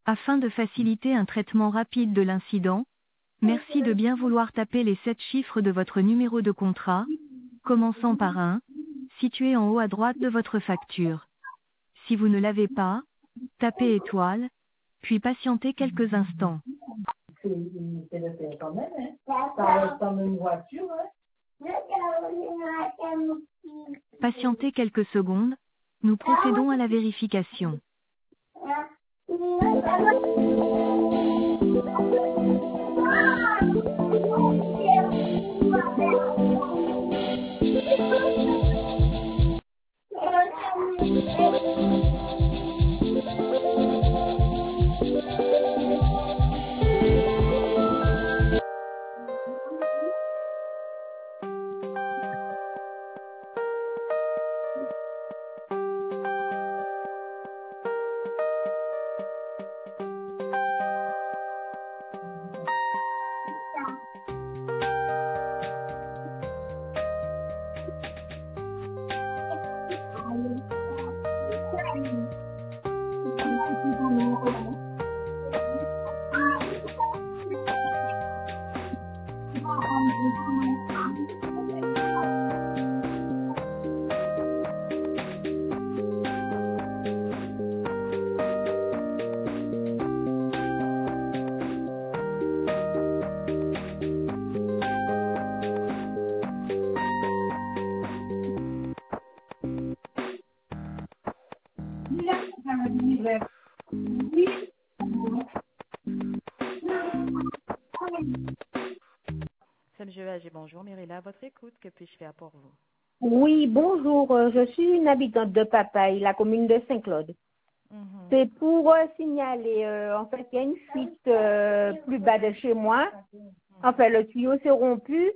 Afin de faciliter un traitement rapide de l'incident, merci de bien vouloir taper les 7 chiffres de votre numéro de contrat, commençant par 1, situé en haut à droite de votre facture. Si vous ne l'avez pas, tapez étoile, puis patientez quelques instants. C'est le faire quand même, hein. Ça reste comme une voiture, hein. Patientez quelques secondes, nous procédons à la vérification. C'est M. Agé, bonjour. Myrilla, à votre écoute, que puis-je faire pour vous? Oui, bonjour. Je suis une habitante de Papaye, la commune de Saint-Claude. C'est pour signaler, en fait, il y a une fuite plus bas de chez moi. Enfin, le tuyau s'est rompu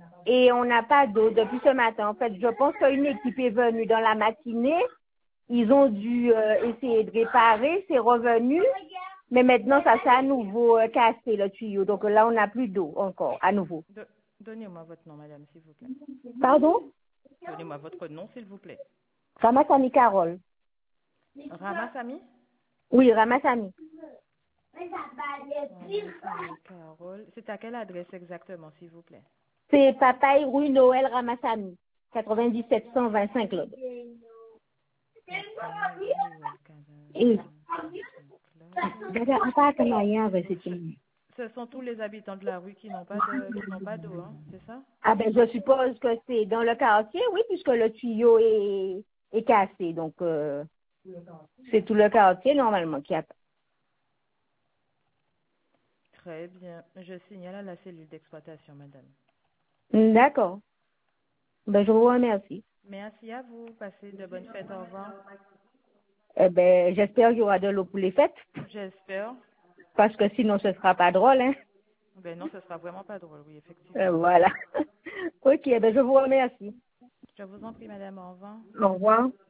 et on n'a pas d'eau depuis ce matin. En fait, je pense qu'une équipe est venue dans la matinée. Ils ont dû essayer de réparer, c'est revenu. Mais maintenant, ça s'est à nouveau cassé, le tuyau. Donc là, on n'a plus d'eau encore, à nouveau. Donnez-moi votre nom, madame, s'il vous plaît. Pardon? Donnez-moi votre nom, s'il vous plaît. Ramassami Carole. Ramassami? Oui, Ramassami. Carole. C'est à quelle adresse exactement, s'il vous plaît? C'est Papaye rue Noël Ramassami, 97 125 Claude. Ce sont tous les habitants de la rue qui n'ont pas d'eau, hein, c'est ça? Ah ben je suppose que c'est dans le quartier, oui, puisque le tuyau est cassé. Donc c'est tout le quartier normalement qui a. Très bien. Je signale à la cellule d'exploitation, madame. D'accord. Ben je vous remercie. Merci à vous. Passez de bonnes fêtes. Au revoir. Eh ben j'espère qu'il y aura de l'eau pour les fêtes. J'espère. Parce que sinon ce sera pas drôle, hein. Ben non, ce sera vraiment pas drôle, oui, effectivement. Voilà. Ok, ben je vous remercie. Je vous en prie, madame. Au revoir. Au revoir.